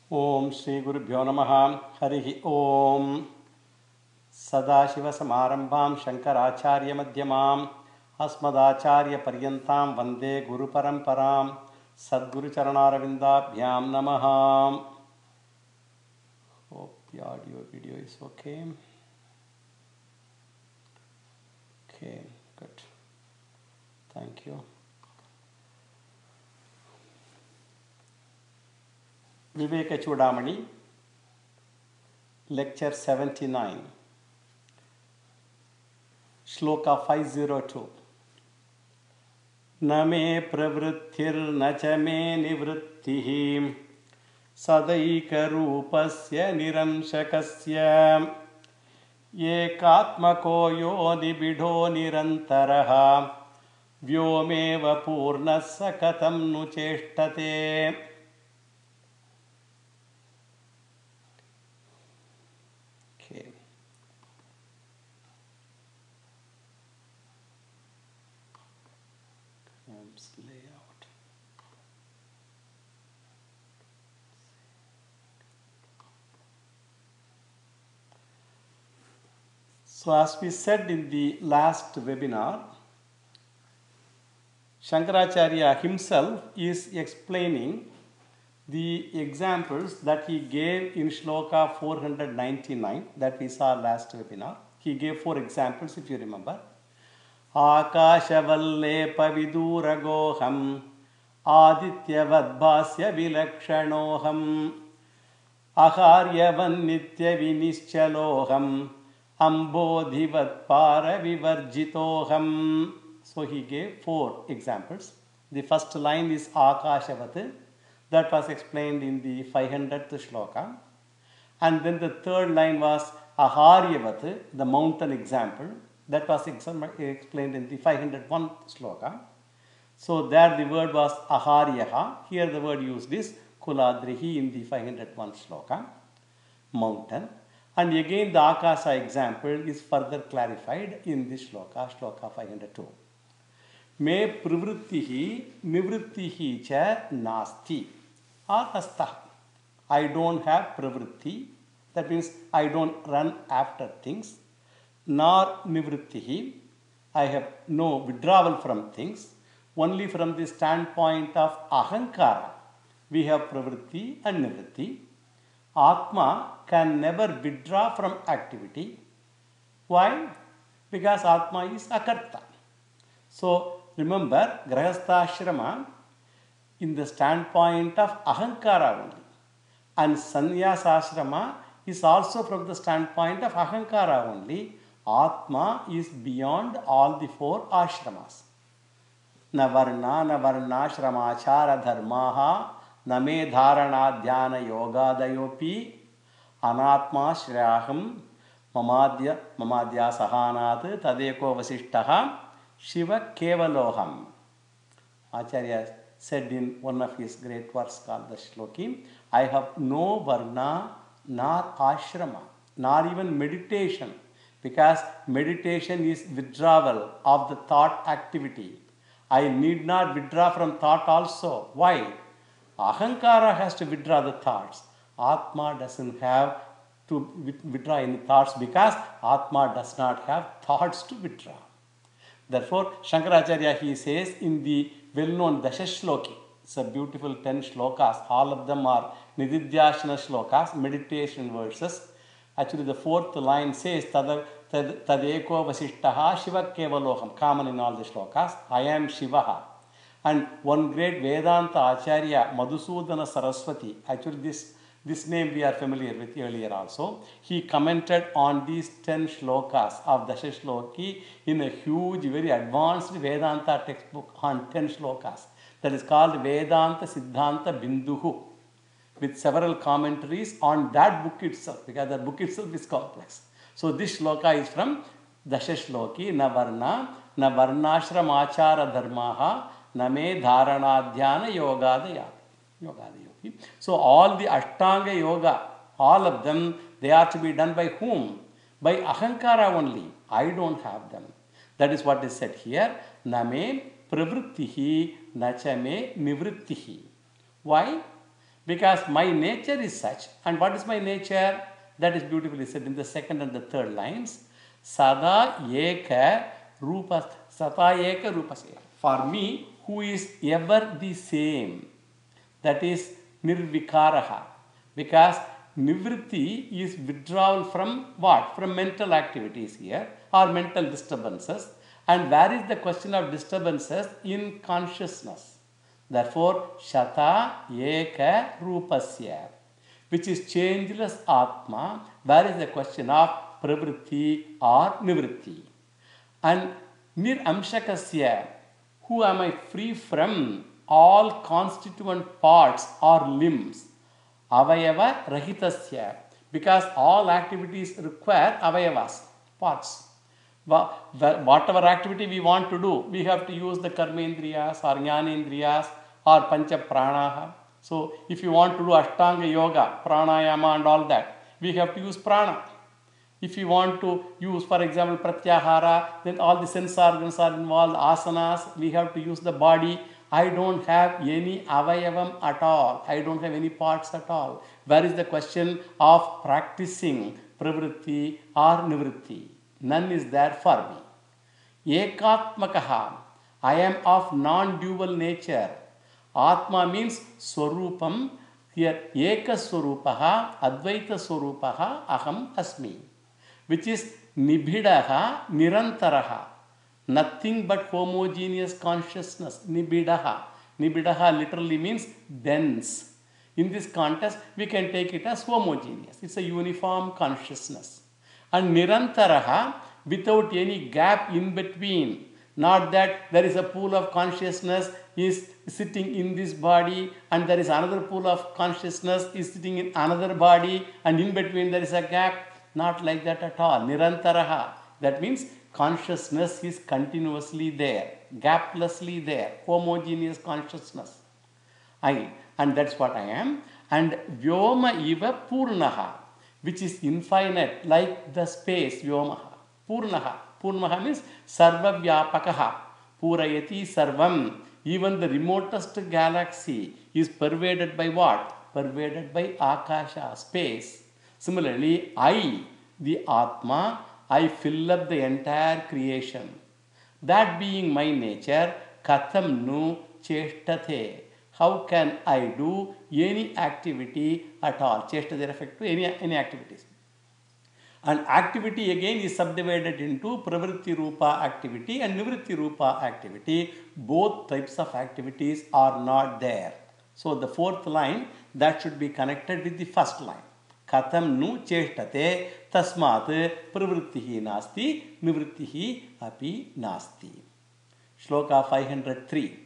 Om Shri Gurubhyo Namaha Harihi Om Sadashiva Samarambham Shankaracharya Madhyamam Asmadacharya Paryantam Vande Guru Paramparam Sadguru Charanaravindaabhyam Namaha. Hope the audio video is okay. Okay, good. Thank you. Viveka Chudamani, Lecture 79, Shloka 502. न मे प्रवृत्तिर्न च मे निवृत्तिः सदैकरूपस्य निरंशकस्य एकात्मको यो निबिडो निरन्तरः व्योमेव पूर्णः स कथं नु चेष्टते. Layout. So as we said in the last webinar, Shankaracharya himself is explaining the examples that he gave in Shloka 499 that we saw last webinar. He gave 4 examples if you remember. आकाशवल्लेपविदूरगोऽहम् आदित्यवद्भास्य विलक्षणोऽहम् अहार्यवन्नित्यविनिश्चलोऽहम् अम्बोधिवत्पारविवर्जितोऽहम्. So he gave 4 examples. The first line is Akashavat, that was explained in the 500th shloka. And then the third line was Aharyavat, the mountain example. That was explained in the 501th shloka. So there the word was Aharyaha. Here the word used is Kuladrihi in the 501st shloka, mountain. And again the Akasa example is further clarified in this shloka, shloka 502. Me privrittihi nivrittihi cha nasti or astah. I don't have pravritti. That means I don't run after things. Nor nivrittihi, I have no withdrawal from things. Only from the standpoint of ahankara, we have pravritti and nivritti. Atma can never withdraw from activity. Why? Because Atma is akarta. So remember, grahastha in the standpoint of ahankara only. And sannyasashrama is also from the standpoint of ahankara only. Atma is beyond all the 4 ashramas. Na varna, na varnashramachara dharmaha, na me dharana dhyana yogadayopi, anatma shriyaham, mamadya sahanat, tadeko vasishtaha, shiva kevaloham. Acharya said in one of his great works called the Shloki, I have no varna nor ashrama, nor even meditation. Because meditation is withdrawal of the thought activity. I need not withdraw from thought also. Why? Ahankara has to withdraw the thoughts. Atma doesn't have to withdraw any thoughts because Atma does not have thoughts to withdraw. Therefore, Shankaracharya he says in the well-known Dashashloki, it's a beautiful 10 shlokas, all of them are Nididhyasana shlokas, meditation verses. Actually, the 4th line says, Tadeko vasishtaha Shiva kevaloham, common in all the shlokas. I am Shivaha. And one great Vedanta Acharya, Madhusudana Saraswati, actually this name we are familiar with earlier also. He commented on these 10 shlokas of Dashashloki in a huge, very advanced Vedanta textbook on 10 shlokas. That is called Vedanta Siddhanta Binduhu, with several commentaries on that book itself, because that book itself is complex. So this shloka is from Dashashloki, na varnashramachara dharmaha, na me dharana dhyana yogadayopi. So all the Ashtanga yoga, all of them, they are to be done by whom? By ahankara only. I don't have them. That is what is said here. Na me pravrittihi, na cha me nivrittihi. Why? Because my nature is such. And what is my nature? That is beautifully said in the second and the third lines. Sada eka rupa, sada eka rupasya. For me, who is ever the same. That is nirvikaraha. Because nivritti is withdrawal from what? From mental activities here or mental disturbances. And where is the question of disturbances? In consciousness. Therefore, Shata Eka Rupasya, which is changeless Atma, where is the question of Pravritti or Nivritti. And Nir Amshakasya, who am I free from all constituent parts or limbs. Avayava Rahitasya, because all activities require Avayavas, parts. Whatever activity we want to do, we have to use the karmendriyas or jnanendriyas or pancha pranaha. So, if you want to do Ashtanga yoga, pranayama and all that, we have to use prana. If you want to use, for example, pratyahara, then all the sense organs are involved, asanas, we have to use the body. I don't have any avayavam at all. I don't have any parts at all. Where is the question of practicing pravritti or nivritti? None is there for me. Ekatmakaha. I am of non-dual nature. Atma means swarupam. Here, eka swarupaha, advaita swarupaha, aham asmi. Which is nibhidaha, nirantaraha. Nothing but homogeneous consciousness. Nibhidaha. Nibhidaha literally means dense. In this context, we can take it as homogeneous. It's a uniform consciousness. And nirantaraha, without any gap in between. Not that there is a pool of consciousness is sitting in this body and there is another pool of consciousness is sitting in another body and in between there is a gap. Not like that at all. Nirantaraha. That means consciousness is continuously there, gaplessly there, homogeneous consciousness. And that's what I am. And Vyoma iva purnaha, which is infinite, like the space, Vyomaha. Purnaha. Purnaha means sarva vyapakaha. Purayati sarvam. Even the remotest galaxy is pervaded by what? Pervaded by akasha, space. Similarly, I, the Atma, I fill up the entire creation. That being my nature, katham nu cheshtate. How can I do any activity at all? Cheshtate refers to any activities. And activity again is subdivided into pravritti rupa activity and nivritti rupa activity. Both types of activities are not there. So the fourth line, that should be connected with the first line. Katham nu cheshtate tasmat pravrittihi nasti nivrittihi api nasti. Shloka 503.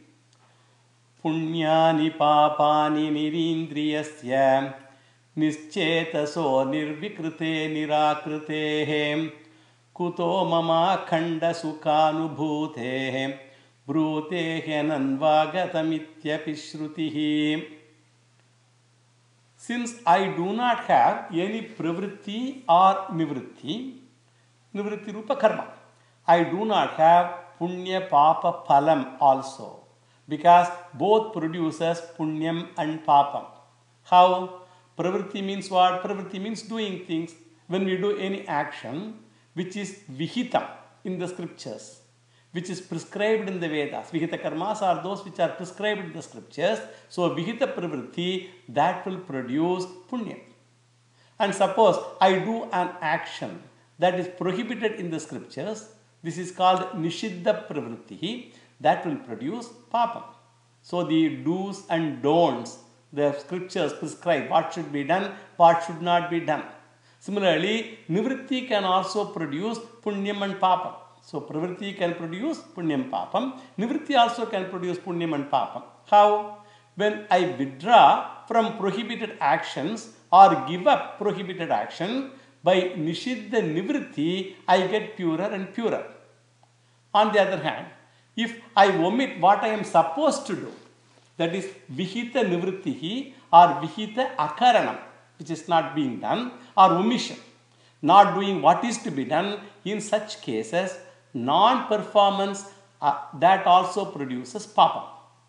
Punyani papani nirindriyasya nischetaso nirvikrite nirakrite kuto mama khanda sukhanubhute brute nanvagatamityapi shrutihi. Since I do not have any pravritti or nivritti, nivritti rupa karma, I do not have punya papa phalam also, because both produces punyam and papam. How? Pravritti means what? Pravritti means doing things. When we do any action which is vihita in the scriptures, which is prescribed in the Vedas. Vihita karmas are those which are prescribed in the scriptures. So vihita pravritti, that will produce punya. And suppose I do an action that is prohibited in the scriptures, this is called nishiddha pravritti, that will produce papam. So the do's and don'ts, the scriptures prescribe what should be done, what should not be done. Similarly, nivritti can also produce punyam and papam. So pravritti can produce punyam papam. Nivritti also can produce punyam and papam. How? When I withdraw from prohibited actions or give up prohibited action, by nishiddha nivritti, I get purer and purer. On the other hand, if I omit what I am supposed to do, that is vihita nivrittihi or vihita akaranam, which is not being done, or omission, not doing what is to be done, in such cases, non-performance that also produces papam.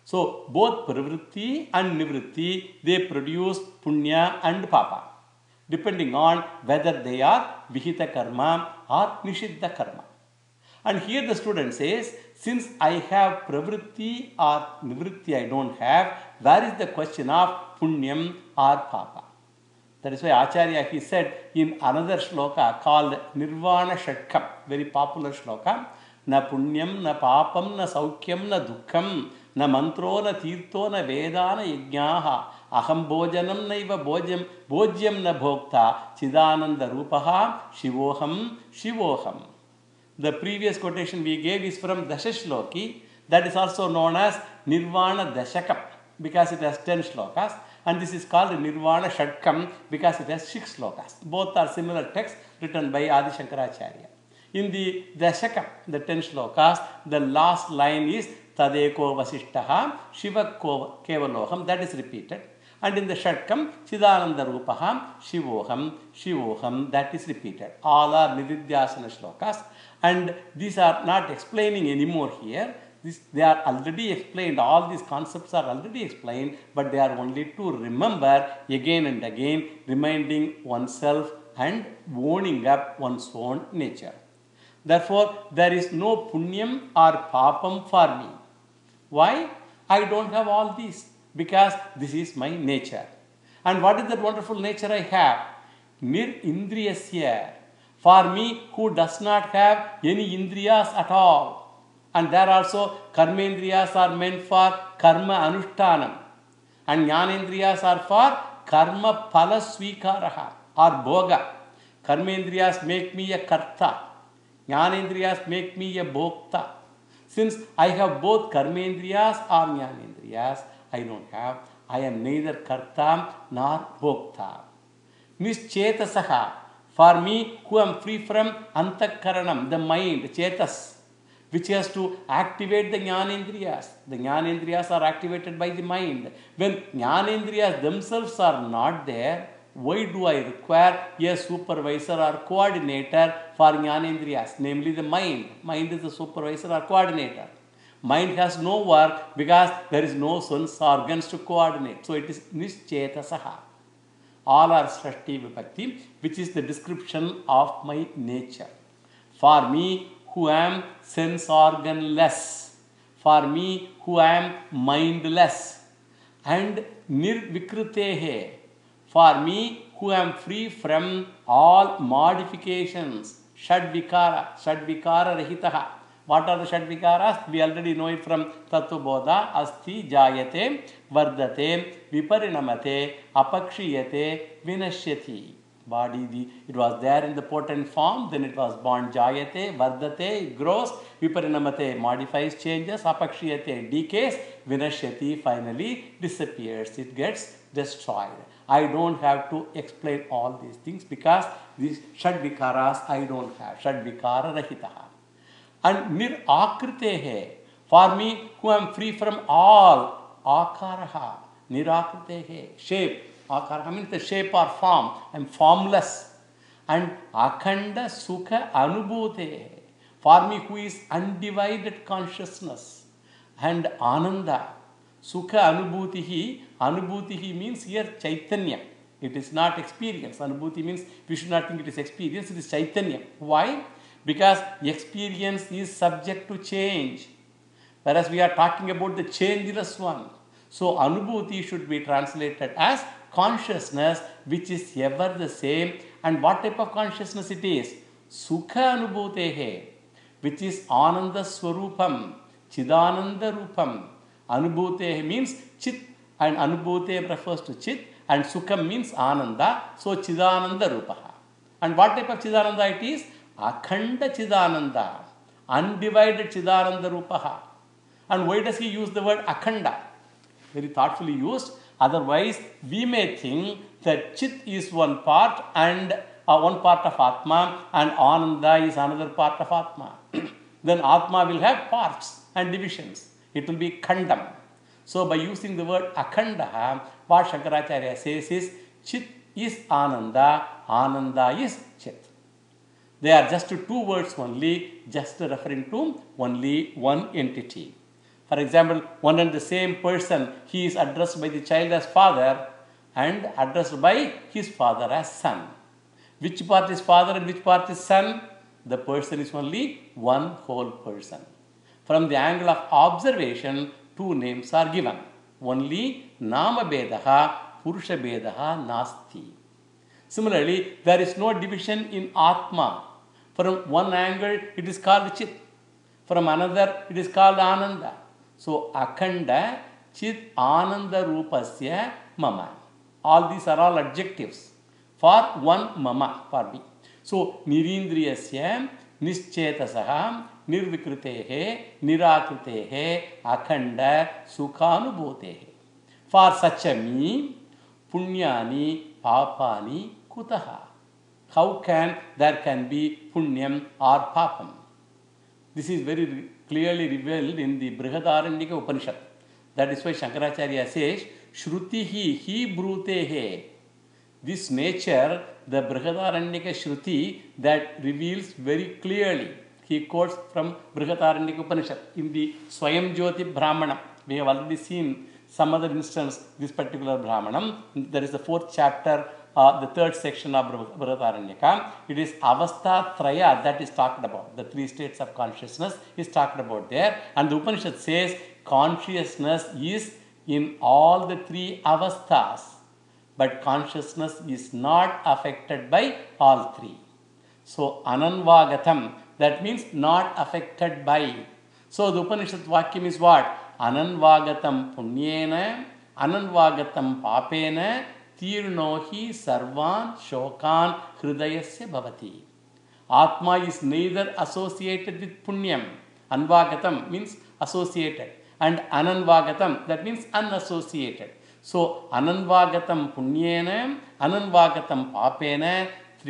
So both pravritti and nivritti, they produce punya and papa, depending on whether they are vihita karma or nishiddha karma. And here the student says, since I have pravritti or nivritti I don't have, where is the question of punyam or papa? That is why Acharya, he said in another shloka called Nirvana Shatkam, very popular shloka, na punyam, na papam, na saukyam, na dukkham, na mantro, na tirtho, na vedana yajnaha, aham bhojanam naiva bhojyam na bhokta, chidananda rupaha, shivoham, shivoham. The previous quotation we gave is from Dashashloki, that is also known as Nirvana Dashakam, because it has 10 shlokas, and this is called Nirvana Shatkam because it has 6 shlokas. Both are similar texts written by Adi Shankaracharya. In the Dashakam, the 10 shlokas, the last line is Tadeko Vasishtaha Shivako Kevaloham, that is repeated. And in the Shatkam, Chidananda Rupaha Shivoham, Shivoham, that is repeated. All are Nididhyasana shlokas, and these are not explaining anymore here. They are already explained, all these concepts are already explained, but they are only to remember again and again, reminding oneself and owning up one's own nature. Therefore, there is no punyam or papam for me. Why? I don't have all these, because this is my nature. And what is that wonderful nature I have? Nir indriyasya. For me, who does not have any indriyas at all. And there also karmendriyas are meant for karma anushtanam. And jnanendriyas are for karma phala swikaraha or bhoga. Karmendriyas make me a karta. Jnanendriyas make me a bhokta. Since I have both karmendriyas or jnanendriyas, I don't have. I am neither karta nor bhokta. Nischetasaha. For me, who am free from antakaranam, the mind, chetas, which has to activate the jnanendriyas. The jnanendriyas are activated by the mind. When jnanendriyas themselves are not there, why do I require a supervisor or coordinator for jnanendriyas, namely the mind? Mind is the supervisor or coordinator. Mind has no work because there is no sense organs to coordinate. So it is nischetasaha. All are Shashti Vibhakti, which is the description of my nature. For me, who am sense organless, for me, who am mindless, and nirvikrutehe, for me, who am free from all modifications, shadvikara rahitaha. What are the shadvikaras? We already know it from Tattvabodha. Asti, Jayate, Vardate, Viparinamate, Apakshiyate, Vinashyati. Body, it was there in the potent form, then it was born. Jayate, Vardate, it grows. Viparinamate, modifies, changes. Apakshiyate, decays. Vinashyati, finally disappears. It gets destroyed. I don't have to explain all these things because these shadvikaras I don't have. Shadvikara rahitaha. And nir akritehe, for me who am free from all akaraha, nirakritehe, shape. Akaraha means the shape or form. I am formless. And akhanda sukha anubhutehe, for me who is undivided consciousness. And ananda, sukha anubhutihi means here chaitanya. It is not experience. Anubhuti means we should not think it is experience, it is chaitanya. Why? Because experience is subject to change, whereas we are talking about the changeless one. So, anubhuti should be translated as consciousness, which is ever the same. And what type of consciousness it is? Sukha anubhutehe, which is ananda swarupam, chidananda rupam. Anubhutehe means chit, and anubhute refers to chit, and sukham means ananda. So, chidananda rupaha. And what type of chidananda it is? Akhanda Chidananda, undivided Chidananda Rupaha. And why does he use the word Akhanda? Very thoughtfully used. Otherwise, we may think that Chit is one part and one part of Atma, and Ananda is another part of Atma. Then Atma will have parts and divisions. It will be Khandam. So, by using the word Akhanda, what Shankaracharya says is Chit is Ananda, Ananda is Chit. They are just two words only, just referring to only one entity. For example, one and the same person, he is addressed by the child as father and addressed by his father as son. Which part is father and which part is son? The person is only one whole person. From the angle of observation, two names are given. Only Nama Bedaha, Purusha Bedaha Nasti. Similarly, there is no division in Atma. From one angle, it is called Chit. From another, it is called Ananda. So, Akhanda, Chit, Ananda Rupasya, Mama. All these are all adjectives for one Mama, for me. So, Nirindriyasya, Nischetasaha, Nirvikrutehe, Nirakrutehe, Akhanda, Sukhanubhutehe. For such a me, Punyani, Papani, Kutaha. How can there can be Punyam or Papam? This is very clearly revealed in the Brihadaranyaka Upanishad. That is why Shankaracharya says, Shrutihi hi brutehe. This nature, the Brihadaranyaka Shruti, that reveals very clearly. He quotes from Brihadaranyaka Upanishad in the Swayam Jyoti Brahmanam. We have already seen some other instance, this particular Brahmanam. There is the fourth chapter, the third section of Brihadaranyaka. It is Avastha Traya that is talked about. The three states of consciousness is talked about there. And the Upanishad says consciousness is in all the three avasthas. But consciousness is not affected by all three. So, Ananvagatam, that means not affected by. So, the Upanishad Vakyam is what? Ananvagatam Punyena, Ananvagatam Papena, Tirnohi Sarvan Shokan Hridayasya Bhavati. Atma is neither associated with Punyam. Anvagatam means associated. And Ananvagatam, that means unassociated. So, Ananvagatam Punyena, Ananvagatam Papena,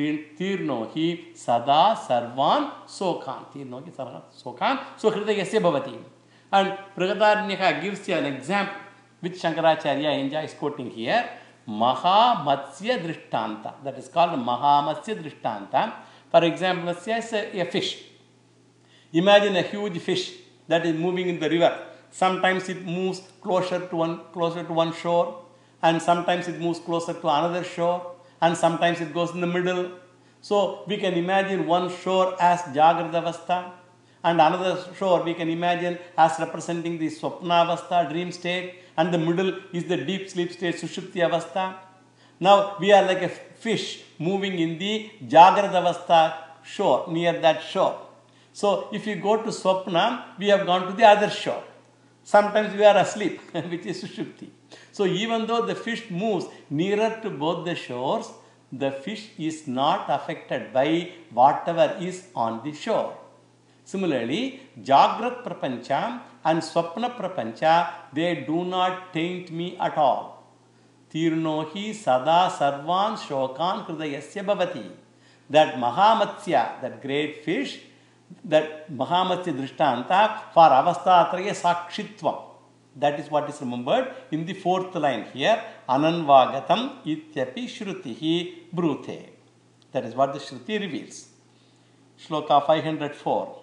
Tirnohi Sada Sarvan Sokan. Tirnohi Sarvan Sokan. So, Hridayasya Bhavati. And Brihadaranyaka gives you an example which Shankaracharya enjoys quoting here. Mahamatsya Drishtanta. That is called Mahamatsya Drishtanta. For example, let's say a fish. Imagine a huge fish that is moving in the river. Sometimes it moves closer to one shore, and sometimes it moves closer to another shore, and sometimes it goes in the middle. So we can imagine one shore as Jagrata Avastha, and another shore we can imagine as representing the Swapna Avastha, dream state, and the middle is the deep sleep state, Sushupti Avastha. Now we are like a fish moving in the Jagrata Avastha shore, near that shore. So if you go to Swapna, we have gone to the other shore. Sometimes we are asleep, which is Sushupti. So even though the fish moves nearer to both the shores, the fish is not affected by whatever is on the shore. Similarly, Jagrat Prapancha and Swapna Prapancha, they do not taint me at all. Tirnohi Sada Sarvan Shokan Hridayasya Bhavati. That Mahamatsya, that great fish, that Mahamatsya Drishtanta for Avasthatraya Sakshitvam. That is what is remembered in the fourth line here. Ananvagatam ityapi shrutihi brute. That is what the Shruti reveals. Shloka 504.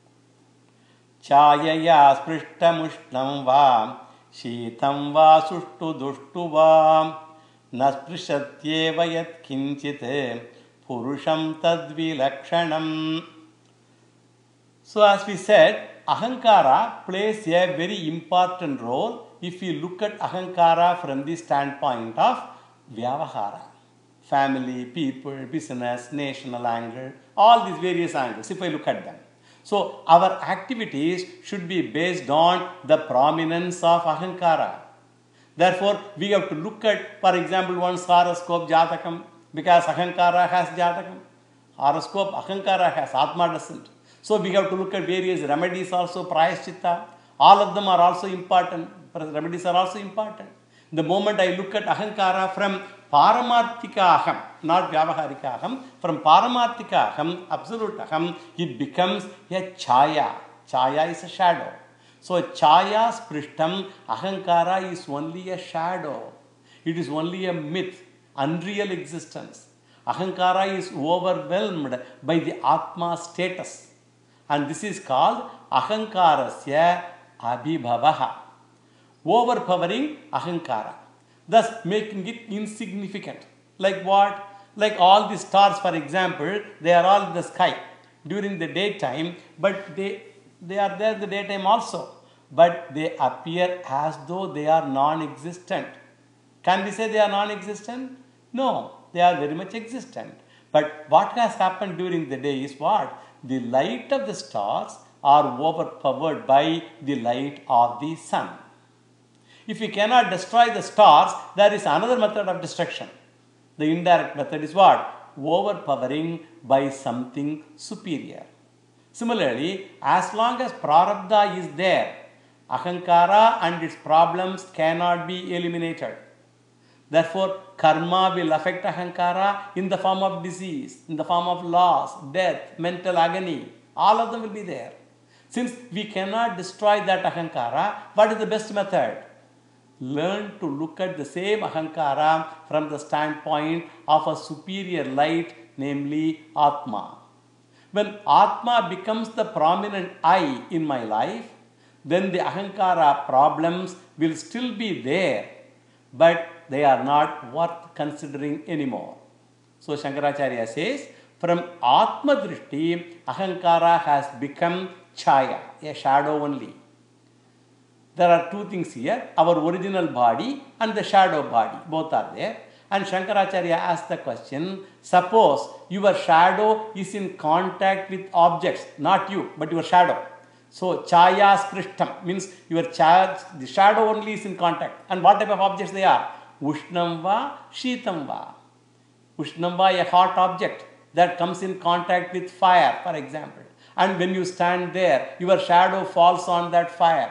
Chayaya sprishtamushnam va sheetam va sushtu dushtu va nasprishatyeva yat kinchit purusham tadvilakshanam. So as we said, Ahankara plays a very important role if you look at Ahankara from the standpoint of Vyavahara. Family, people, business, national angle, all these various angles, if I look at them. So our activities should be based on the prominence of Ahankara. Therefore, we have to look at, for example, one's horoscope, Jatakam, because Ahankara has Jatakam. Horoscope, Ahankara has, Atma doesn't. So we have to look at various remedies also, Prayaschitta. All of them are also important. Remedies are also important. The moment I look at Ahankara from Paramarthika Aham, not Vyavaharika Aham, from Paramarthika Aham, absolute Aham, it becomes a Chaya. Chaya is a shadow. So Chaya Sprishtam, Ahankara is only a shadow. It is only a myth, unreal existence. Ahankara is overwhelmed by the Atma status. And this is called Ahankarasya abhibhavaha, overpowering ahankara, thus making it insignificant. Like what? Like all the stars, for example, they are all in the sky during the daytime, but they are there in the daytime also, but they appear as though they are non-existent. Can we say they are non-existent? No, they are very much existent. But what has happened during the day is what? The light of the stars are overpowered by the light of the sun. If we cannot destroy the stars, there is another method of destruction. The indirect method is what? Overpowering by something superior. Similarly, as long as prarabdha is there, ahankara and its problems cannot be eliminated. Therefore, karma will affect ahankara in the form of disease, in the form of loss, death, mental agony. All of them will be there. Since we cannot destroy that ahankara, what is the best method? Learn to look at the same ahankara from the standpoint of a superior light, namely Atma. When Atma becomes the prominent I in my life, then the ahankara problems will still be there, but they are not worth considering anymore. So Shankaracharya says, from Atma Drishti, ahankara has become chaya, a shadow only. There are two things here, our original body and the shadow body, both are there. And Shankaracharya asked the question, suppose your shadow is in contact with objects, not you, but your shadow. So, chaya sprishtam means the shadow only is in contact. And what type of objects they are? Ushnam va, sheetam va. Ushnam va, a hot object that comes in contact with fire, for example. And when you stand there, your shadow falls on that fire.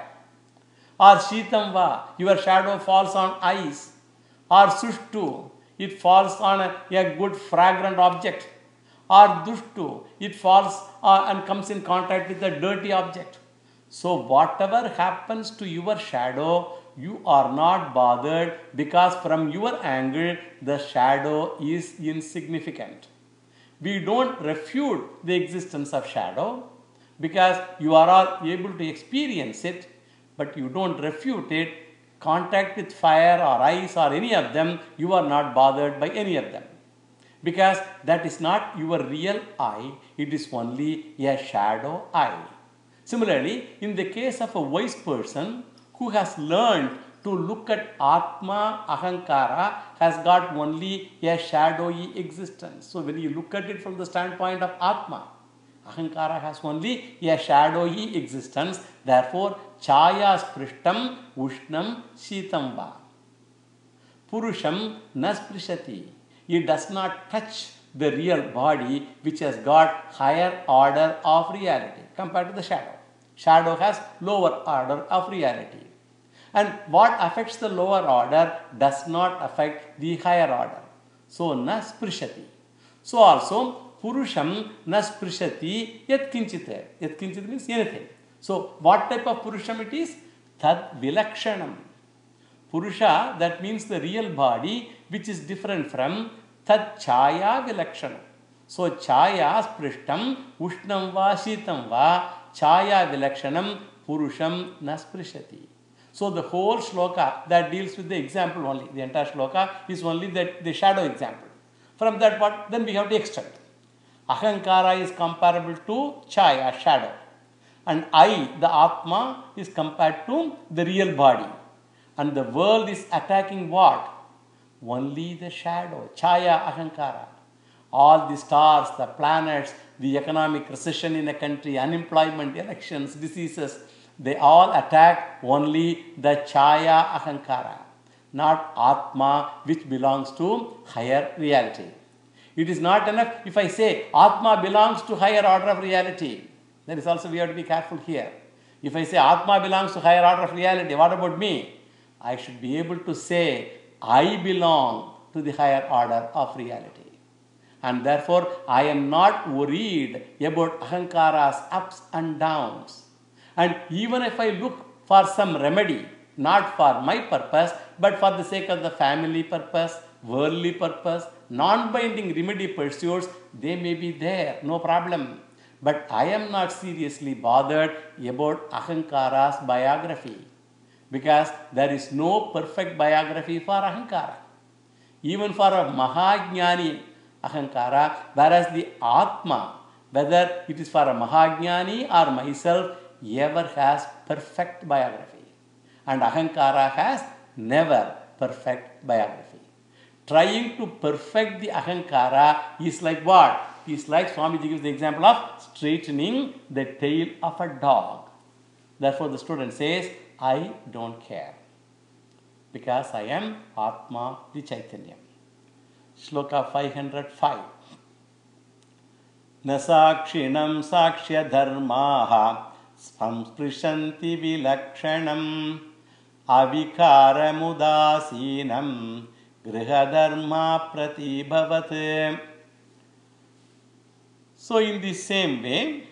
Or sheetam va, your shadow falls on ice. Or sushtu, it falls on a good fragrant object. Or dushtu, it falls and comes in contact with a dirty object. So whatever happens to your shadow, you are not bothered because from your angle, the shadow is insignificant. We don't refute the existence of shadow because you are all able to experience it, but you don't refute it. Contact with fire or ice or any of them, you are not bothered by any of them. Because that is not your real I, it is only a shadow I. Similarly, in the case of a wise person who has learned to look at Atma, Ahankara has got only a shadowy existence. So when you look at it from the standpoint of Atma, Ahankara has only a shadowy existence. Therefore, chaya sprishtam ushnam sheetam va. Purusham nasprishati. It does not touch the real body which has got higher order of reality compared to the shadow. Shadow has lower order of reality. And what affects the lower order does not affect the higher order. So, nasprishati. So also, Purusham nasprishati yat kinchit. Yat kinchit means anything. So, what type of Purusham it is? Tad vilakshanam. Purusha, that means the real body, which is different from tad chaya vilakshanam. So, chaya sprishtam, ushnam va, sheetam va, chaya vilakshanam, Purusham nasprishati. So, the whole shloka that deals with the example only, the entire shloka is only the shadow example. From that part, then we have to extend. Ahankara is comparable to chaya, shadow. And I, the Atma, is compared to the real body. And the world is attacking what? Only the shadow, chaya, ahankara. All the stars, the planets, the economic recession in a country, unemployment, elections, diseases, they all attack only the chaya, ahankara, not Atma, which belongs to higher reality. It is not enough if I say Atma belongs to higher order of reality. There is also we have to be careful here. If I say Atma belongs to higher order of reality, what about me? I should be able to say I belong to the higher order of reality. And therefore, I am not worried about ahankara's ups and downs. And even if I look for some remedy, not for my purpose, but for the sake of the family purpose, worldly purpose, non-binding remedy pursuits, they may be there, no problem. But I am not seriously bothered about Ahankara's biography because there is no perfect biography for Ahankara. Even for a Mahajnani Ahankara, whereas the Atma, whether it is for a Mahajnani or myself, ever has perfect biography. And Ahankara has never perfect biography. Trying to perfect the Ahankara is like what? Is like Swamiji gives the example of straightening the tail of a dog. Therefore, the student says, I don't care because I am Atma the Chaitanya. Shloka 505. Nasakshinam sakshya dharmaha samsprishanti vilakshanam avikaramudāsīnam grihadharma pratibhavat. So in the same way,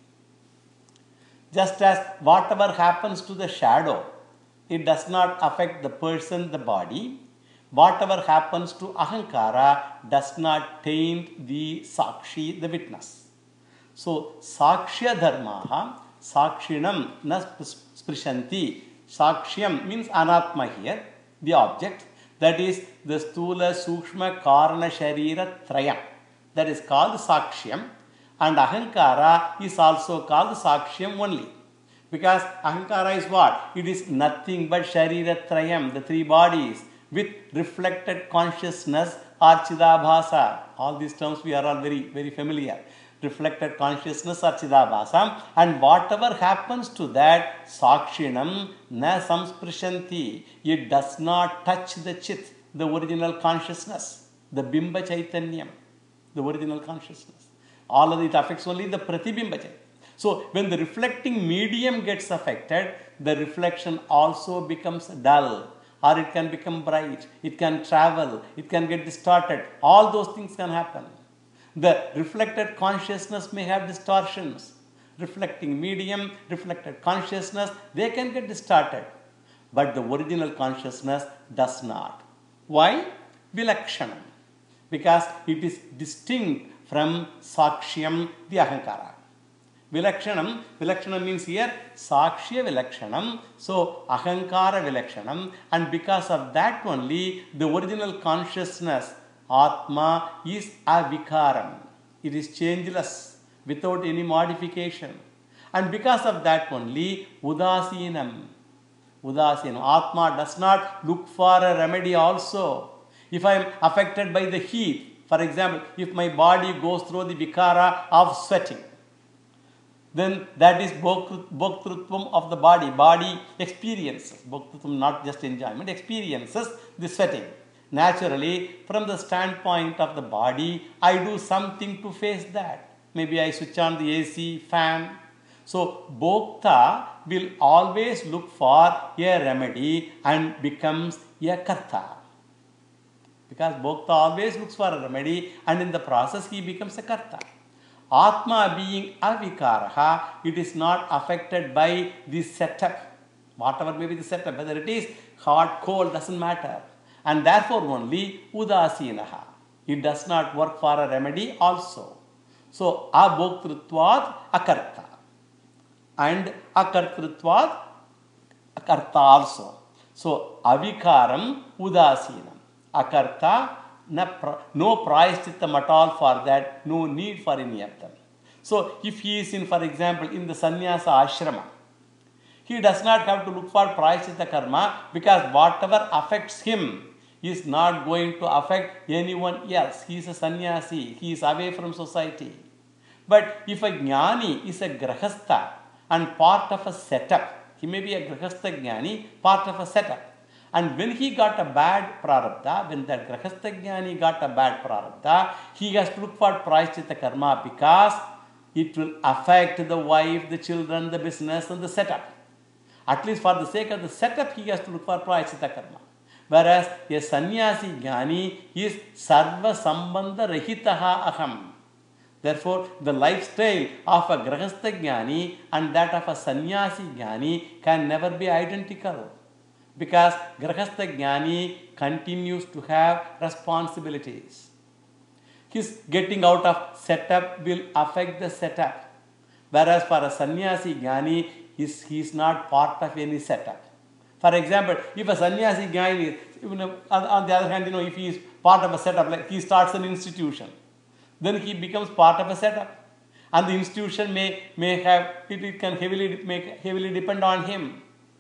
just as whatever happens to the shadow, it does not affect the person, the body, whatever happens to Ahankara does not taint the Sakshi, the witness. So, Sakshya Dharmaha, Sakshinam na sprishanti. Sakshyam means Anatma here, the object, that is the Stula, Sukshma, Karana, Sharira, Trayam. That is called Sakshyam. And Ahankara is also called Sakshyam only. Because Ahankara is what? It is nothing but Sharira Trayam, the three bodies, with reflected consciousness or Chidabhasa. All these terms we are all very, very familiar. Reflected consciousness or Chidabhasa. And whatever happens to that, Sakshinam na samsprishanti. It does not touch the Chit, the original consciousness, the Bimba Chaitanyam, the original consciousness. All of it affects only the Pratibimba Chaitanya. So, when the reflecting medium gets affected, the reflection also becomes dull, or it can become bright, it can travel, it can get distorted. All those things can happen. The reflected consciousness may have distortions. Reflecting medium, reflected consciousness, they can get distorted. But the original consciousness does not. Why? Vilakshanam. Because it is distinct from Sakshyam, the Ahankara. Vilakshanam means here Sakshya Vilakshanam, so Ahankara Vilakshanam, and because of that only the original consciousness, Atma, is avikaram. It is changeless, without any modification. And because of that only Udāsīnam. Atma does not look for a remedy also. If I am affected by the heat, for example, if my body goes through the vikara of sweating, then that is bhoktrutvam of the body. Body experiences, bhoktrutvam not just enjoyment, experiences the sweating. Naturally, from the standpoint of the body, I do something to face that. Maybe I switch on the AC, fan. So, bhokta will always look for a remedy and becomes a karta. Because bhokta always looks for a remedy and in the process he becomes a karta. Atma being avikaraha, it is not affected by the setup. Whatever may be the setup, whether it is hot, cold, doesn't matter. And therefore only udasinaha. It does not work for a remedy also. So, abhoktrutvad akarta. And akartrutvad akarta also. So, avikaram udasinam. Akarta, no prayashchittam at all for that, no need for any of them. So, if he is in, for example, in the sannyasa ashrama, he does not have to look for prayashchitta karma because whatever affects him is not going to affect anyone else. He is a sannyasi, he is away from society. But if a jnani is a grahastha and part of a setup, he may be a grahastha jnani, part of a setup. And when he got a bad prarabdha, when that grahastha jnani got a bad prarabdha, he has to look for prayashchitta karma because it will affect the wife, the children, the business and the setup. At least for the sake of the setup, he has to look for prayashchitta karma. Whereas a sannyasi jnani is sarva sambandha rahitaha aham. Therefore, the lifestyle of a grahastha jnani and that of a sannyasi jnani can never be identical. Because grahastha jnani continues to have responsibilities. His getting out of setup will affect the setup. Whereas for a sannyasi jnani, he is not part of any setup. For example, if a sannyasi jnani, on the other hand, if he is part of a setup, like he starts an institution, then he becomes part of a setup. And the institution may have, it can heavily depend on him.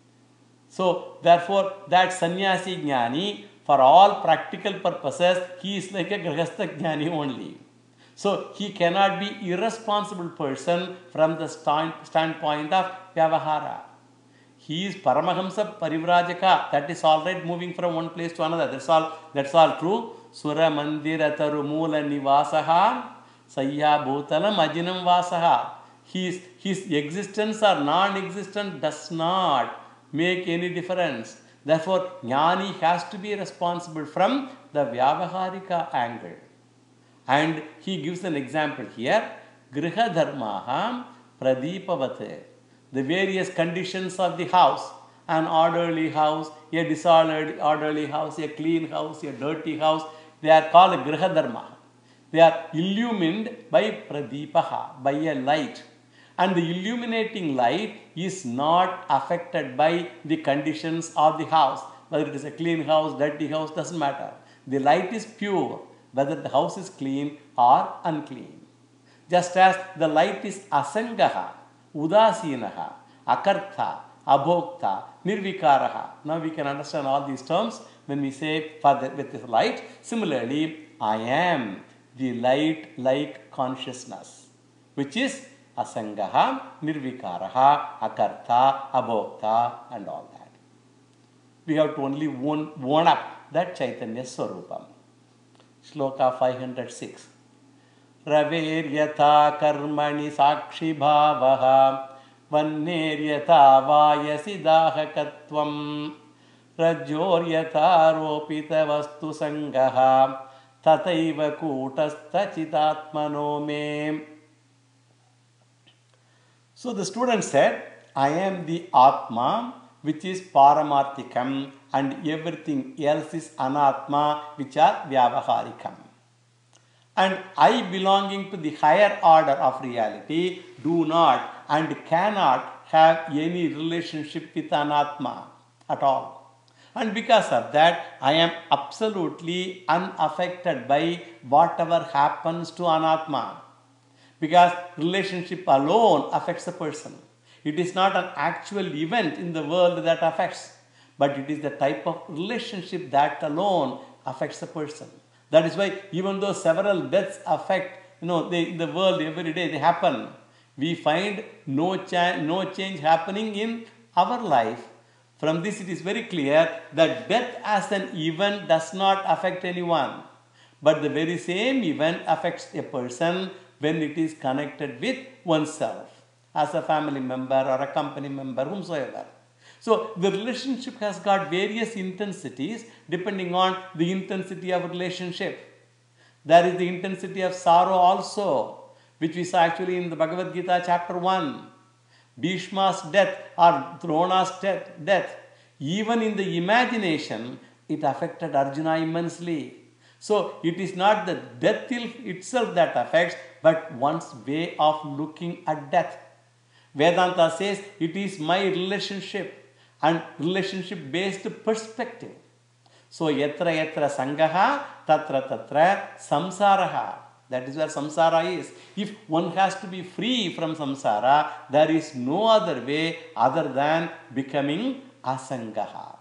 So, therefore, that sannyasi jnani, for all practical purposes, he is like a grihastha jnani only. So, he cannot be irresponsible person from the standpoint of vyavahara. He is Paramahamsa Parivrajaka. That is all right, moving from one place to another. That's all true. Sura Mandira Tarumula Nivasaha Sayya Bhutalam Ajinam Vasaha. His existence or non-existence does not make any difference. Therefore, Jnani has to be responsible from the Vyavaharika angle. And he gives an example here. Griha Dharmaha Pradipavate. The various conditions of the house, an orderly house, a disorderly house, a clean house, a dirty house, they are called Griha Dharma. They are illumined by Pradipaha, by a light. And the illuminating light is not affected by the conditions of the house. Whether it is a clean house, dirty house, doesn't matter. The light is pure, whether the house is clean or unclean. Just as the light is asangaha, udasinaha, akartha, abhokta, nirvikaraha. Now we can understand all these terms when we say with this light. Similarly, I am the light like consciousness, which is asangaha, nirvikaraha, akartha, abhokta, and all that. We have to only warn up that Chaitanya Swarupam. Shloka 506. Raveryata karmani sakshi bhavaha vanneryata vayasi dahakatvam rajyoryata ropita vastu sangaha tataiva kutastha chitatmano me. So the student said, I am the Atma, which is Paramarthikam, and everything else is Anatma, which are Vyavaharikam. And I, belonging to the higher order of reality, do not and cannot have any relationship with Anatma at all. And because of that, I am absolutely unaffected by whatever happens to Anatma. Because relationship alone affects a person. It is not an actual event in the world that affects, but it is the type of relationship that alone affects a person. That is why even though several deaths affect, in the world every day, they happen, we find no change happening in our life. From this it is very clear that death as an event does not affect anyone. But the very same event affects a person when it is connected with oneself, as a family member or a company member, whomsoever. So the relationship has got various intensities depending on the intensity of relationship. There is the intensity of sorrow also, which we saw actually in the Bhagavad Gita chapter 1. Bhishma's death or Drona's death, even in the imagination, it affected Arjuna immensely. So it is not the death itself that affects, but one's way of looking at death. Vedanta says it is my relationship and relationship based perspective. So yatra yatra sangaha tatra tatra samsaraha. That is where samsara is. If one has to be free from samsara, there is no other way other than becoming asangaha.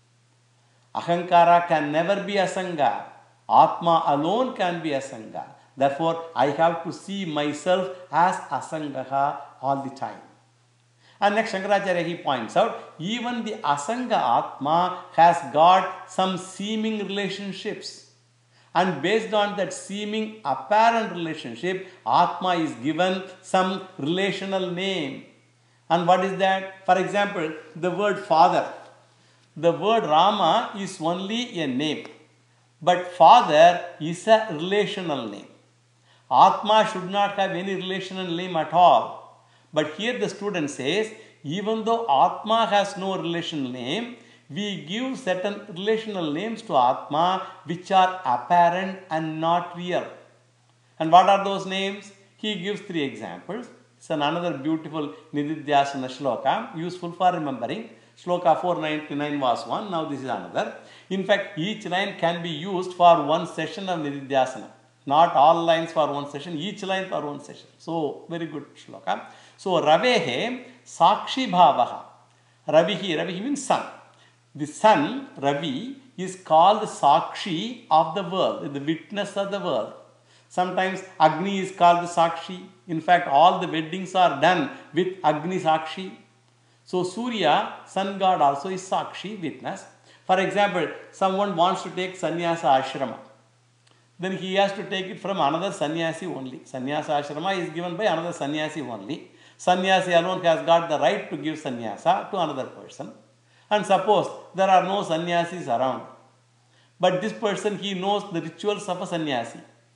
Ahankara can never be asanga. Atma alone can be asanga. Therefore, I have to see myself as asangaha all the time. And next Shankaracharya he points out, even the asanga Atma has got some seeming relationships. And based on that seeming apparent relationship, Atma is given some relational name. And what is that? For example, the word father. The word Rama is only a name. But father is a relational name. Atma should not have any relational name at all. But here the student says, even though Atma has no relational name, we give certain relational names to Atma which are apparent and not real. And what are those names? He gives 3 examples. It's another beautiful Nididhyasana shloka, useful for remembering. Shloka 499 was one, now this is another. In fact, each line can be used for one session of Nididhyasana. Not all lines for one session, each line for one session. So, very good shloka. So, Ravehe Sakshi Bhavaha. Ravihi means sun. The sun, Ravi, is called Sakshi of the world, the witness of the world. Sometimes Agni is called the Sakshi. In fact, all the weddings are done with Agni Sakshi. So, Surya, sun god also is Sakshi, witness. For example, someone wants to take sannyasa ashrama. Then he has to take it from another sannyasi only. Sannyasa ashrama is given by another sannyasi only. Sannyasi alone has got the right to give sannyasa to another person. And suppose there are no sannyasis around. But this person, he knows the rituals of a sannyasi.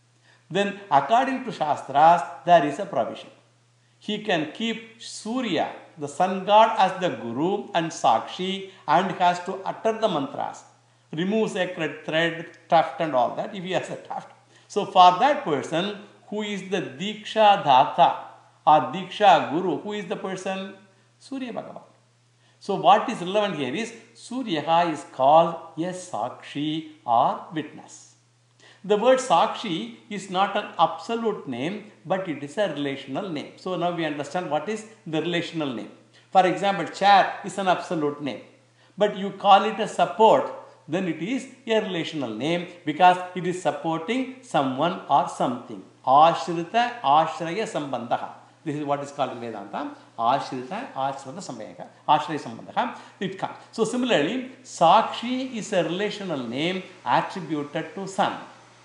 Then according to Shastras, there is a provision. He can keep Surya, the sun god, as the guru and Sakshi, and has to utter the mantras. Remove sacred thread, tuft and all that if he has a tuft. So for that person who is the Diksha Dhatha or Diksha Guru, who is the person? Surya Bhagavan. So what is relevant here is Surya is called a Sakshi or witness. The word Sakshi is not an absolute name, but it is a relational name. So now we understand what is the relational name. For example, chair is an absolute name, but you call it a support, then it is a relational name because it is supporting someone or something. Ashrita Ashraya Sambandha. This is what is called in Vedanta. Ashrita Ashrita Sambandha. Ashraya Sambandha. It comes. So similarly, Sakshi is a relational name attributed to sun.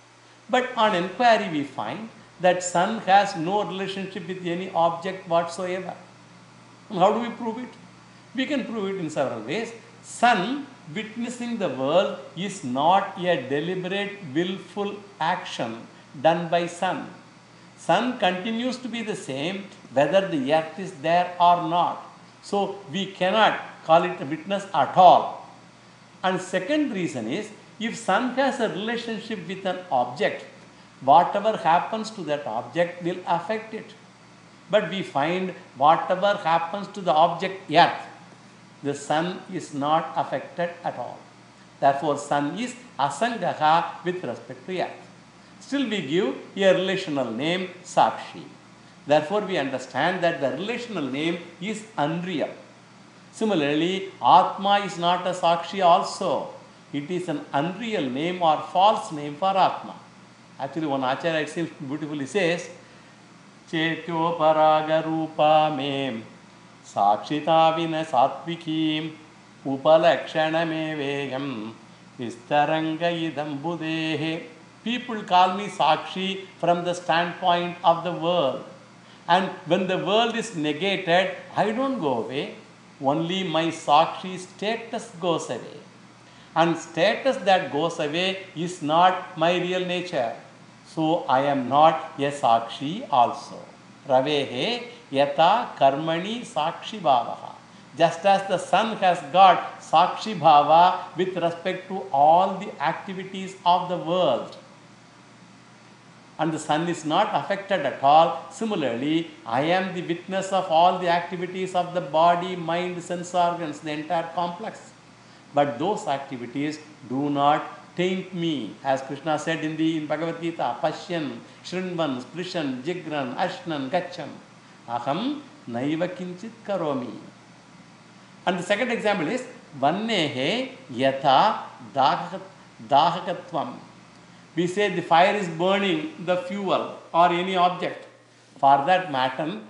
But on inquiry we find that sun has no relationship with any object whatsoever. And how do we prove it? We can prove it in several ways. Sun witnessing the world is not a deliberate, willful action done by sun. Sun continues to be the same whether the earth is there or not. So we cannot call it a witness at all. And second reason is, if sun has a relationship with an object, whatever happens to that object will affect it. But we find whatever happens to the object earth, the sun is not affected at all. Therefore, sun is asangaha with respect to earth. Still we give a relational name Sakshi. Therefore, we understand that the relational name is unreal. Similarly, Atma is not a Sakshi also. It is an unreal name or false name for Atma. Actually, one Acharya, it seems beautifully says, Chetyo paraga rupa mem sakshita vina satvikim upalakshana me vegam vistaranga idam budehe. People call me Sakshi from the standpoint of the world. And when the world is negated, I don't go away. Only my Sakshi status goes away. And status that goes away is not my real nature. So I am not a Sakshi also. Ravehe yata karmani Sakshi bhavaha. Just as the sun has got Sakshi bhava with respect to all the activities of the world, and the sun is not affected at all. Similarly, I am the witness of all the activities of the body, mind, sense organs, the entire complex. But those activities do not taint me. As Krishna said in Bhagavad Gita, Pashyan, Shrinvan, Sprishan, Jigran, Ashnan, Gachan. Aham naiva kinchit karomi. And the second example is Vannehe yatha dahakatvam. We say the fire is burning the fuel or any object. For that matter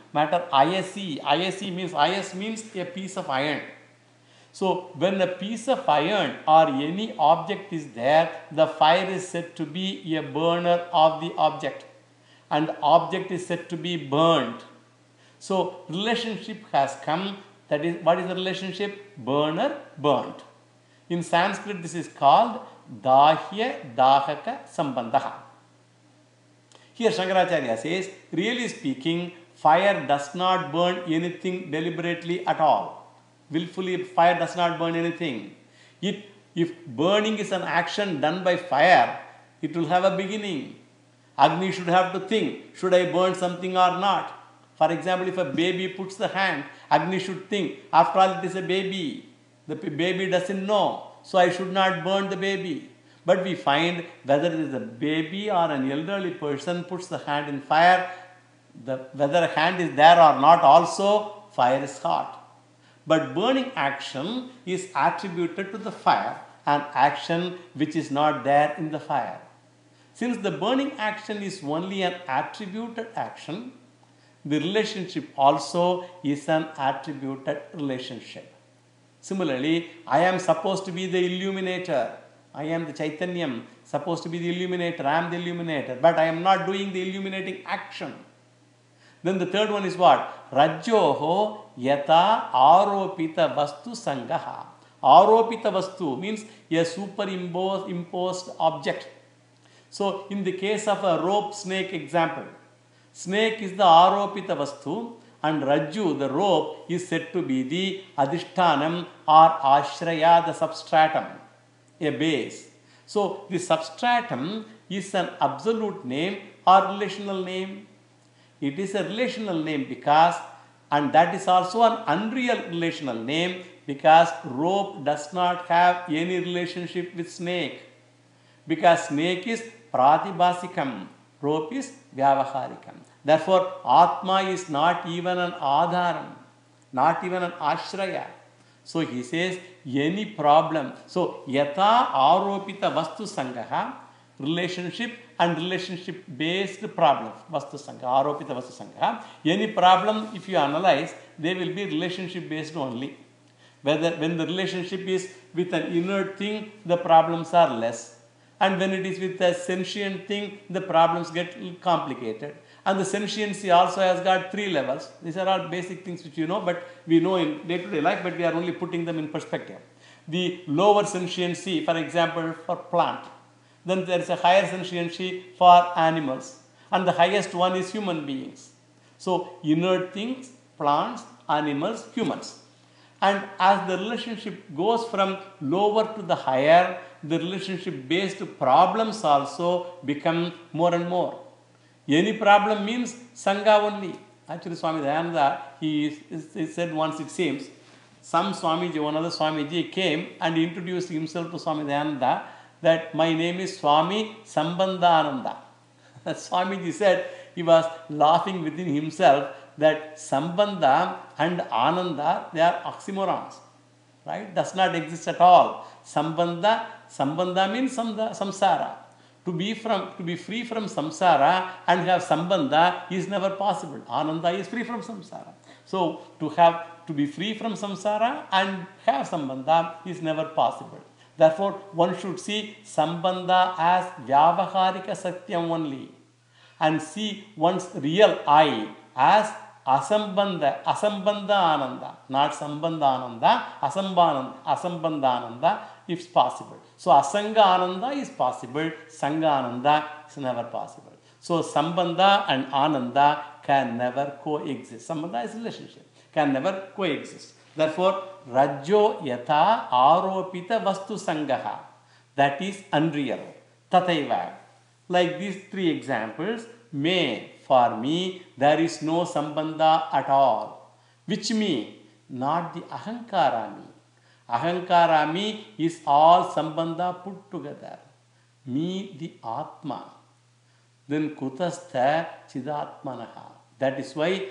ISE means, IS means a piece of iron. So when a piece of iron or any object is there, the fire is said to be a burner of the object, and the object is said to be burned. So relationship has come. That is, what is the relationship? Burner, burnt. In Sanskrit, this is called Dahya Dahaka Sambandha. Here Shankaracharya says, really speaking, fire does not burn anything deliberately at all. Willfully, fire does not burn anything. If burning is an action done by fire, it will have a beginning. Agni should have to think, should I burn something or not? For example, if a baby puts the hand, Agni should think, after all it is a baby. The baby doesn't know, so I should not burn the baby. But we find whether it is a baby or an elderly person puts the hand in fire, whether a hand is there or not also, fire is hot. But burning action is attributed to the fire, an action which is not there in the fire. Since the burning action is only an attributed action, the relationship also is an attributed relationship. Similarly, I am supposed to be the illuminator. I am the Chaitanyam, supposed to be the illuminator. I am the illuminator, but I am not doing the illuminating action. Then the third one is what? Rajyoho yata aropita vastu sangaha. Aropita vastu means a superimposed object. So in the case of a rope snake example, snake is the aropita vastu and Rajju, the rope, is said to be the adhishtanam or ashraya, the substratum, a base. So the substratum is an absolute name or relational name. It is a relational name because, and that is also an unreal relational name because rope does not have any relationship with snake. Because snake is pratibhasikam, rope is vyavaharikam. Therefore, Atma is not even an adharam, not even an ashraya. So he says, any problem. So, yata aropita vastu sangaha, relationship and relationship based problem, vastu sangha, aropita vastu sangha. Any problem, if you analyze, they will be relationship based only. When the relationship is with an inert thing, the problems are less. And when it is with a sentient thing, the problems get complicated. And the sentiency also has got 3 levels. These are all basic things which you know, but we know in day-to-day life, but we are only putting them in perspective. The lower sentiency, for example, for plant. Then there is a higher sentiency for animals. And the highest one is human beings. So, inert things, plants, animals, humans. And as the relationship goes from lower to the higher, the relationship based problems also become more and more. Any problem means Sangha only. Actually, Swami Dayananda, he said once, it seems, some Swamiji, one other Swamiji came and introduced himself to Swami Dayananda that my name is Swami Sambandhananda. Swamiji said he was laughing within himself that Sambandha and Ananda, they are oxymorons. Right? Does not exist at all. Sambandha means samsara. To be free from samsara and have sambandha is never possible. Ananda is free from samsara. So to be free from samsara and have sambandha is never possible. Therefore, one should see sambandha as vyavaharika satyam only, and see one's real I as asambandha ananda, not sambandha ananda, asambandha ananda if possible. So asanga ananda is possible, sangha ananda is never possible. So sambandha and ananda can never coexist. Sambandha is relationship, can never coexist. Therefore, rajyo yata aropita vastu sangaha, that is unreal. Tataiva. Like these 3 examples, may, for me, there is no sambandha at all. Which me? Not the ahankara me. Ahankara me is all sambandha put together. Me, the Atma. Then kutastha chidatmanaha. That is why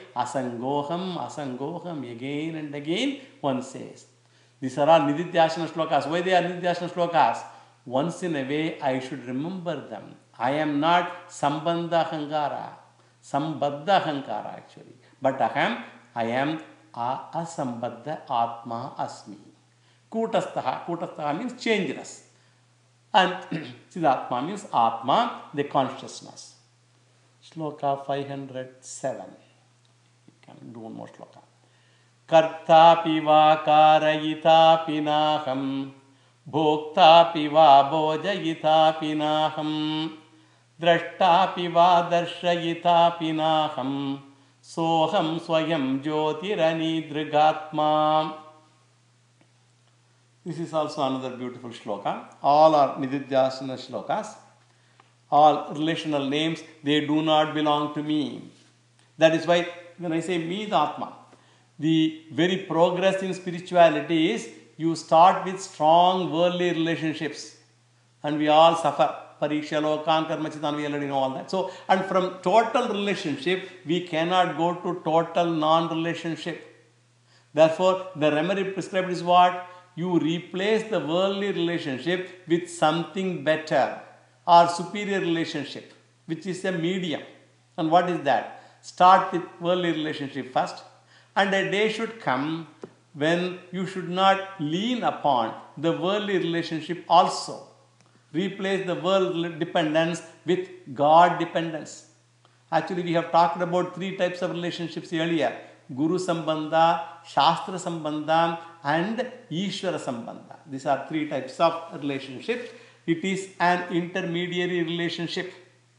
asangoham, again and again one says. These are all nididhyasana shlokas. Why they are nididhyasana shlokas? Once in a way I should remember them. I am not sambandha ahankara, sambandha ahankara actually. But I am asambandha Atma asmi. Kutastaha means changeless. And Siddhatma means Atma, the consciousness. Shloka 507. You can do one more shloka. Kartapi va karayitapi naham, bhoktapi va bhojayitapi naham, drashtapi va darshayitapi naham, soham swayam jyotirani drigatma. This is also another beautiful shloka. All are nididhyasana shlokas. All relational names, they do not belong to me. That is why when I say me, the Atma, the very progress in spirituality is you start with strong worldly relationships, and we all suffer. Pariksha, Lokan, Karma, Chitan, we already know all that. So, and from total relationship, we cannot go to total non-relationship. Therefore, the remedy prescribed is what? You replace the worldly relationship with something better or superior relationship, which is a medium. And what is that? Start with worldly relationship first, and a day should come when you should not lean upon the worldly relationship also. Replace the world dependence with God dependence. Actually, we have talked about three types of relationships earlier: Guru Sambandha, Shastra Sambandha, and Ishvara Sambandha. These are three types of relationships. It is an intermediary relationship.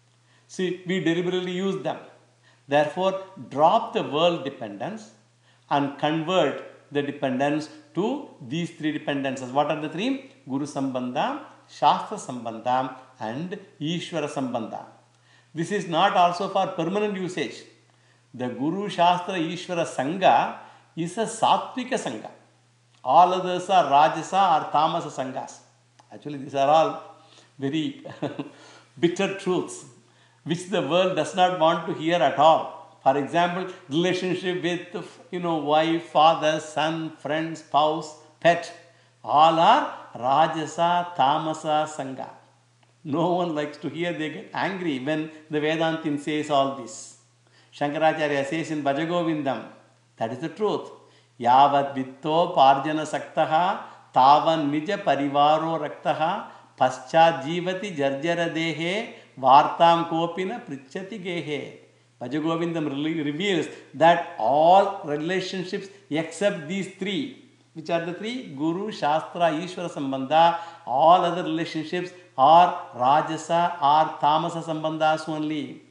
See, we deliberately use them. Therefore, drop the world dependence and convert the dependence to these three dependences. What are the three? Guru Sambandha, Shastra Sambandha, and Ishvara Sambandha. This is not also for permanent usage. The Guru, Shastra, Ishvara Sangha is a Sattvika Sangha. All others are Rajasa or Tamasa Sanghas. Actually, these are all very bitter truths which the world does not want to hear at all. For example, relationship with wife, father, son, friend, spouse, pet, all are Rajasa, Tamasa, Sangha. No one likes to hear. They get angry when the Vedantin says all this. Shankaracharya says in Bhajagovindam, that is the truth. Yavat vitto parjana saktaha tavan nija parivaro raktaha paschat jivati jarjara dehe vartam kopina prichati gehe. Bhajagovindam reveals that all relationships except these three, which are the three? Guru, Shastra, Ishvara Sambandha. All other relationships are Rajasa or Tamasa Sambandhas only.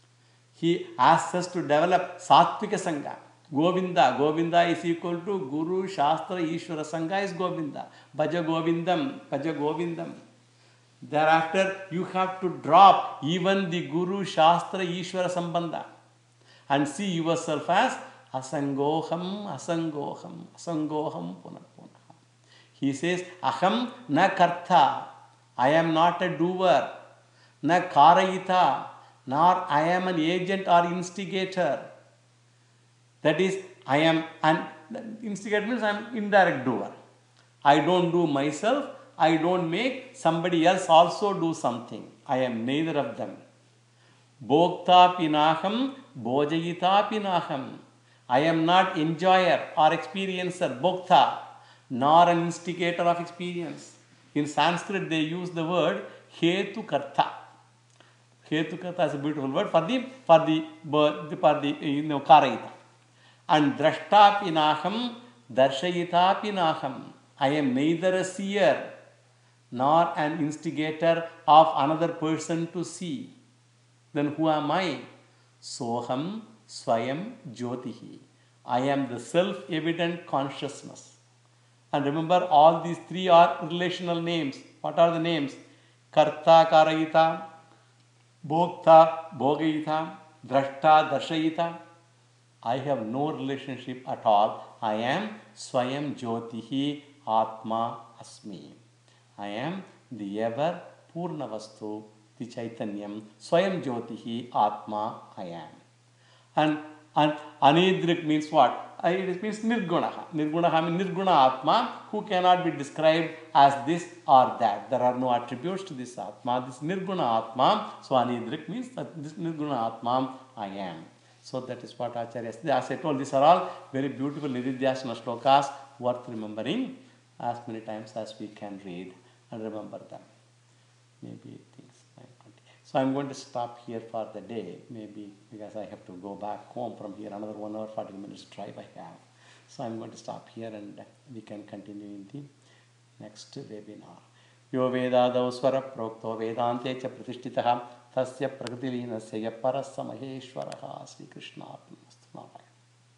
He asks us to develop Sattvika Sangha. Govinda. Govinda is equal to Guru, Shastra, Ishvara Sangha is Govinda. Bhaja Govindam. Bhaja Govindam. Thereafter, you have to drop even the Guru, Shastra, Ishvara Sambandha and see yourself as Asangoham, Asangoham, Asangoham Punah Punah. He says, Aham na kartha. I am not a doer. Na karayita. Nor I am an agent or instigator. That is, I am an instigator means I am indirect doer. I don't do myself. I don't make somebody else also do something. I am neither of them. Bhokta pinaham, bhojayita pinaham. I am not enjoyer or experiencer, bhokta, nor an instigator of experience. In Sanskrit, they use the word hetu karta. Hetu karta is a beautiful word for the karayita. And drashta pinaham, darshayita pinaham. I am neither a seer nor an instigator of another person to see. Then who am I? Soham Swayam Jyotihi. I am the self-evident consciousness. And remember, all these three are relational names. What are the names? Karta Karayita, Bhokta Bhogayita, Drashta Darshayita. I have no relationship at all. I am Swayam Jyotihi Atma Asmi. I am the ever Purna Vastu, the Chaitanyam, Swayam Jyotihi Atma I am. And Anidrik means what? It means Nirgunaha. Nirgunaha means Nirguna Atma, who cannot be described as this or that. There are no attributes to this Atma. This Nirguna Atma, so Anidrik means that this Nirguna Atma I am. So that is what Acharya says. As I told, these are all very beautiful Nididhyasana shlokas worth remembering as many times as we can read and remember them. Maybe things might not. So I'm going to stop here for the day, maybe because I have to go back home from here. Another 1 hour 40 minutes drive I have. So I'm going to stop here and we can continue in the next webinar. Yo vedadav swara prokto vedante cha pratishtitaha tasya prakatilinasya parasa maheshwaraha Sri Krishna Arpanastu.